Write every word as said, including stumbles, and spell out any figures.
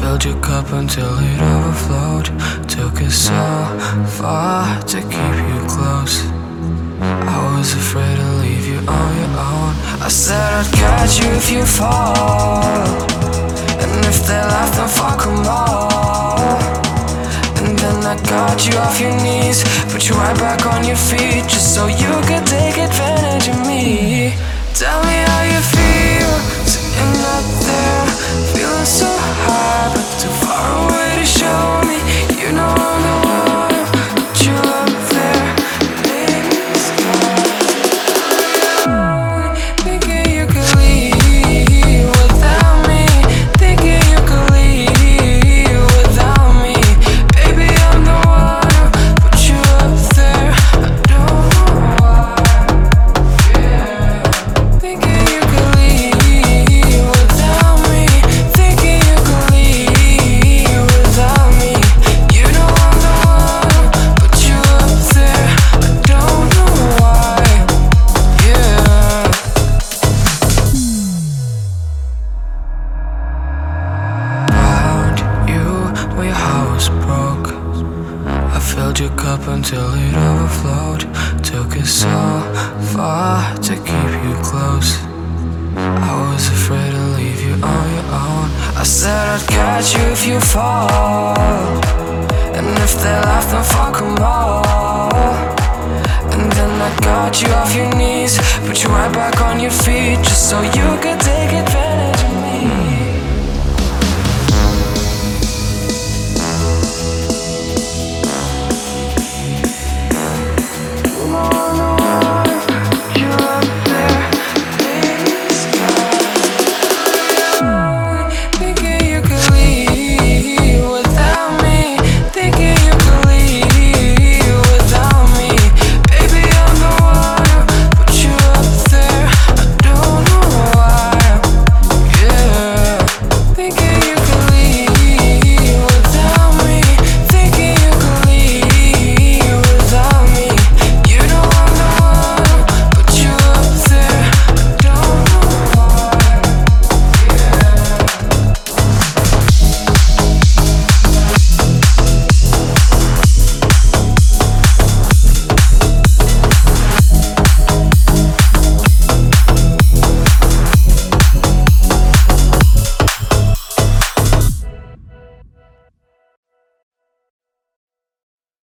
filled your cup until it overflowed. Took us so far to keep you close. I was afraid to leave you on your own. I said I'd catch you if you fall, and if they laugh then fuck them all. And then I got you off your knees, put you right back on your feet, just so you could take advantage of me. Tell me how you feel, sitting up there, feeling so high, but too far away to show me. You know I'm the one, but you up there, in the sky. Thinking you could leave without me, thinking you could leave without me. Baby, I'm the one who put you up there. I don't know why, yeah. Thinking you could leave without me, thinking you could leave without me. You know I'm the one who put you up there. I don't know why, yeah. Found you when your heart was broke. I filled your cup until it overflowed. Took us so far to keep you close. I was afraid to leave you on your own. I said I'd catch you if you fall, and if they laugh then fuck them all. And then I got you off your knees, put you right back on your feet, just so you could take advantage